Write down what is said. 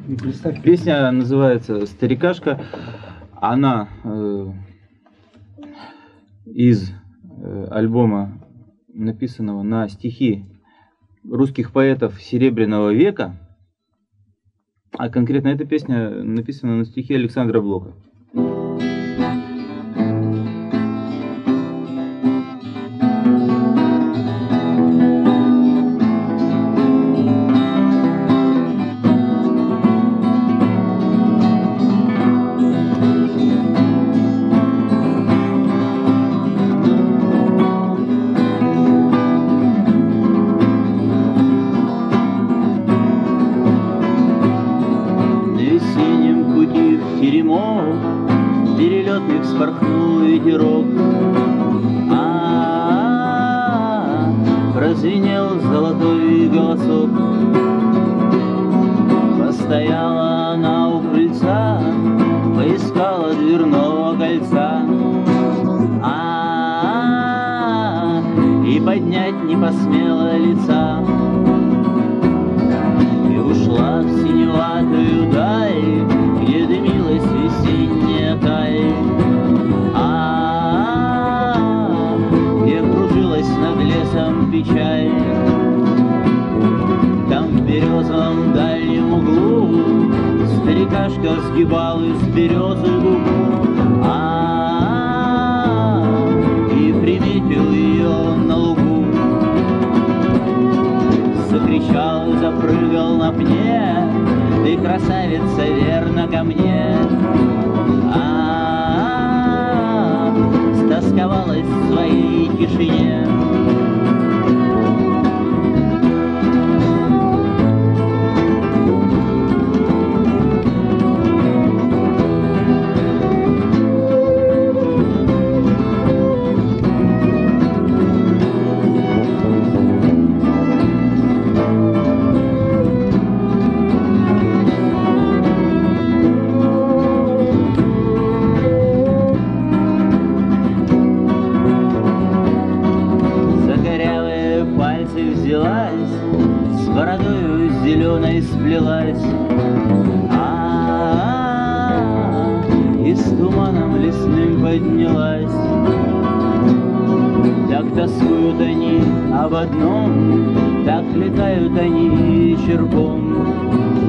Песня называется «Старикашка». Она из альбома, написанного на стихи русских поэтов Серебряного века. А конкретно эта песня написана на стихи Александра Блока. Перелетных вспорхнул ветерок, прозвенел золотой голосок. Постояла она у крыльца, поискала дверного кольца, и поднять не посмела лица. И ушла в синеватую даль, где дымилась весенняя таль, где кружилась над лесом печаль. Там в березовом дальнем углу старикашка сгибал из березы губу, и приметил ее на лугу. Закричал, запрыгал на пне: ты, красавица, верно ко мне. Стосковалась в своей тишине. С бородою зеленой сплелась, и с туманом лесным поднялась. Так тоскуют они об одном, так летают они вечерком,